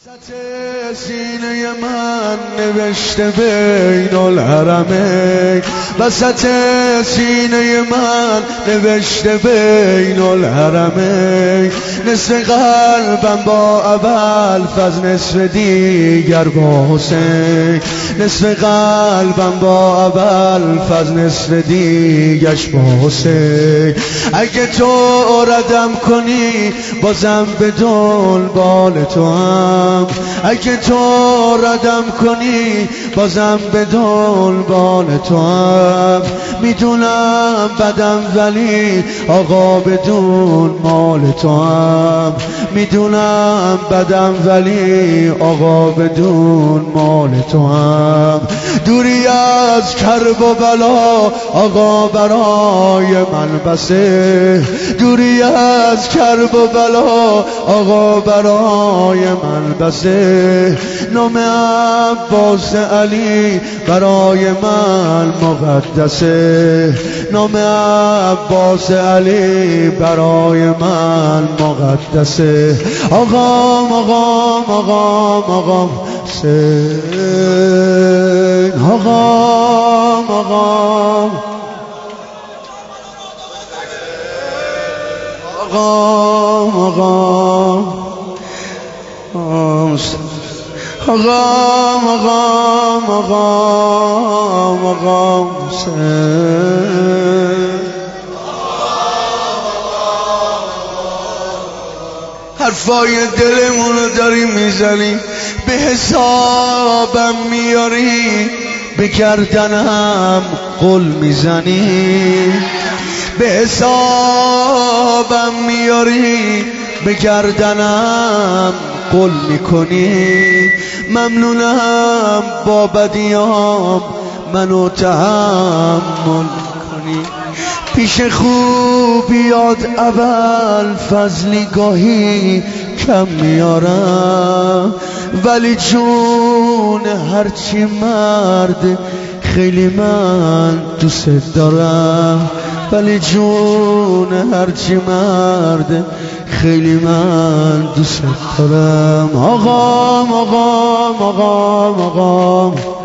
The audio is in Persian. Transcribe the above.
وسط سینه من نوشته بین الحرمین، وسط سینه من نوشته بین الحرمین. نصف قلبم با ابوالفضل، نصف دیگر با حسین. نصف قلبم با ابوالفضل، نصف دیگرش با حسین. اگه تو ردم کنی بازم به دنبال تو هم، اگه تو ردم کنی بازم به دنبال تو هم. میدونم بدم ولی آقا بدون مال تو هم، میدونم بدم ولی آقا بدون مال تو هم. دوری از کرب و بلا آقا برای من بسه، دوری از کرب و بلا آقا برای من بسه. نام عباس علی برای من مقدسه، نام عباس علی برای من مقدسه. آقام آقام آقام آقام حسین، آقام آقام آقام آقام آقام آقام آقام آقام حسین. حرفای دلمونو داری میزنی، به حسابم میاری، به گردنم قل میزنی. به حسابم میاری، به گردنم قل میکنی. ممنونم با بدیام منو تحمل کنی. پیش خوبیات ابوالفضلی گاهی کم میارم، ولی جون هرچی مرد خیلی من دوست دارم، ولی جون هرچی مرد خیلی من دوست دارم. آقام آقام آقام آقام